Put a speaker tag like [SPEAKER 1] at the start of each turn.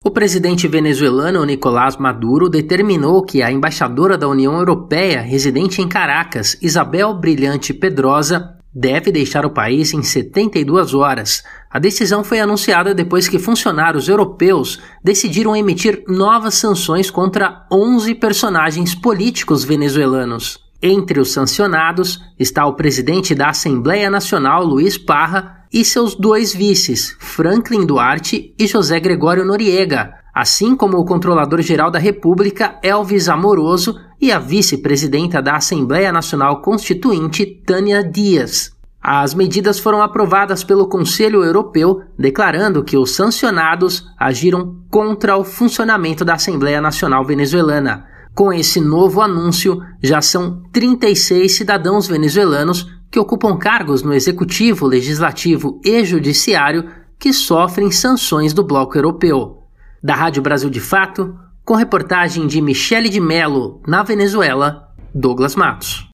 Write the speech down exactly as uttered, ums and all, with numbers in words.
[SPEAKER 1] O presidente venezuelano Nicolás Maduro determinou que a embaixadora da União Europeia, residente em Caracas, Isabel Brilhante Pedrosa, deve deixar o país em setenta e duas horas. A decisão foi anunciada depois que funcionários europeus decidiram emitir novas sanções contra onze personagens políticos venezuelanos. Entre os sancionados está o presidente da Assembleia Nacional, Luiz Parra, e seus dois vices, Franklin Duarte e José Gregório Noriega, assim como o controlador-geral da República, Elvis Amoroso, e a vice-presidenta da Assembleia Nacional Constituinte, Tânia Dias. As medidas foram aprovadas pelo Conselho Europeu, declarando que os sancionados agiram contra o funcionamento da Assembleia Nacional Venezuelana. Com esse novo anúncio, já são trinta e seis cidadãos venezuelanos que ocupam cargos no Executivo, Legislativo e Judiciário que sofrem sanções do bloco europeu. Da Rádio Brasil de Fato, com reportagem de Michele de Mello, na Venezuela, Douglas Matos.